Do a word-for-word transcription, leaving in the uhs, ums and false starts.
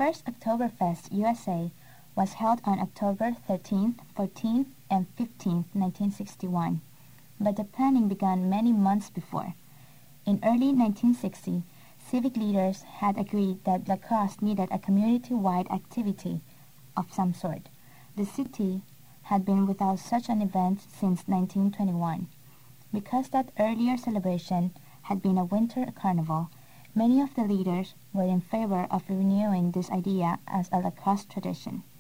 first Oktoberfest U S A was held on October thirteenth, fourteenth, and fifteenth, nineteen sixty-one, but the planning began many months before. In early nineteen sixty, civic leaders had agreed that La Crosse needed a community-wide activity of some sort. The city had been without such an event since nineteen twenty-one. Because that earlier celebration had been a winter carnival, many of the leaders were in favor of renewing this idea as a La Crosse tradition.